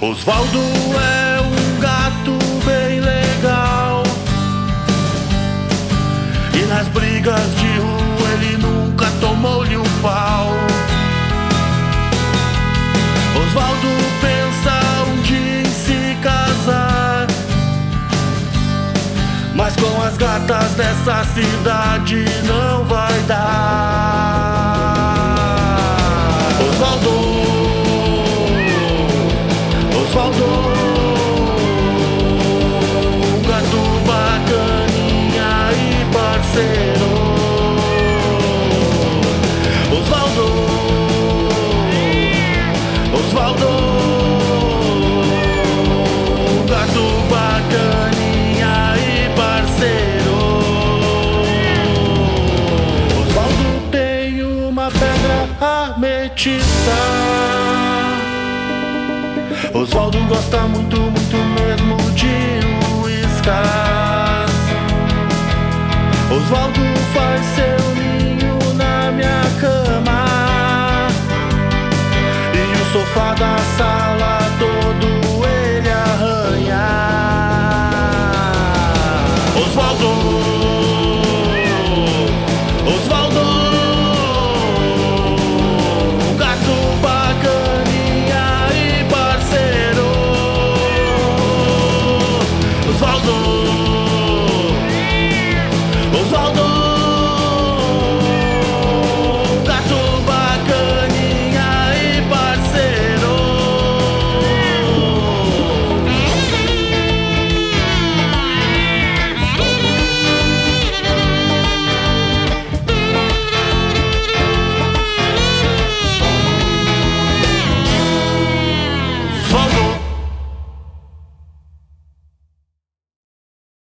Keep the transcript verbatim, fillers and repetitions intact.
Osvaldo é um gato bem legal, e nas brigas de rua ele nunca tomou-lhe um pau. Osvaldo pensa um dia em se casar, mas com as gatas dessa cidade não vai dar. Osvaldo, Osvaldo, um gato bacaninha e parceiro. Osvaldo, Osvaldo, um gato bacaninha e parceiro. Osvaldo tem uma pedra ametista. Osvaldo gosta muito, muito mesmo de uíscas. Osvaldo faz seu ninho na minha cama, e o sofá da sala